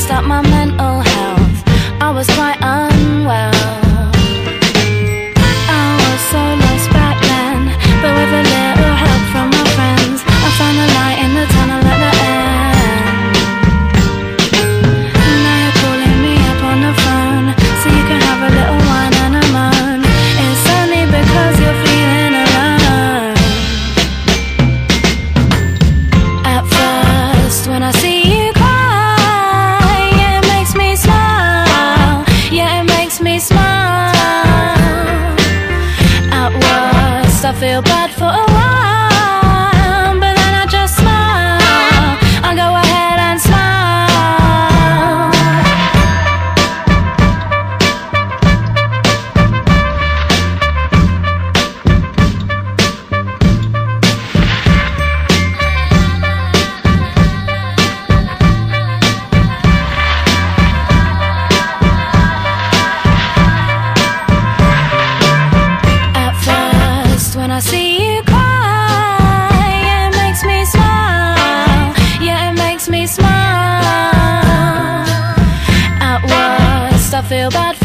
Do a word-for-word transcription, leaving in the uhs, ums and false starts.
messed up my mental health. I was quite unwell. I was so lost back then, but with a little help from my friends, I found the light in the tunnel at the end. Now you're calling me up on the phone, so you can have a little wine and a moan. It's only because you're feeling alone. At first, when I see you cry, yeah, it makes me smile. Yeah, it makes me smile. At worst, I feel bad for a while, but then I just smile. I go ahead and smile. At first, when I see you cry, yeah, it makes me smile. Yeah, it makes me smile. At worst, I feel bad